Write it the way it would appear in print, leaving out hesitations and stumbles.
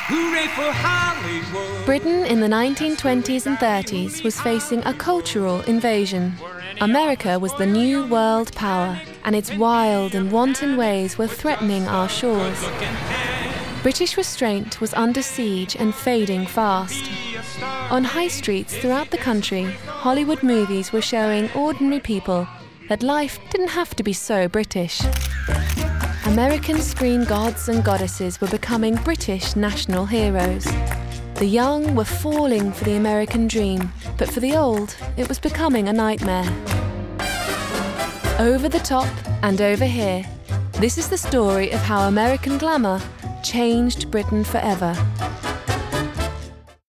Hooray for Hollywood! Britain in the 1920s and 30s was facing a cultural invasion. America was the new world power, and its wild and wanton ways were threatening our shores. British restraint was under siege and fading fast. On high streets throughout the country, Hollywood movies were showing ordinary people that life didn't have to be so British. American screen gods and goddesses were becoming British national heroes. The young were falling for the American dream, but for the old, it was becoming a nightmare. Over the top and over here, this is the story of how American glamour changed Britain forever.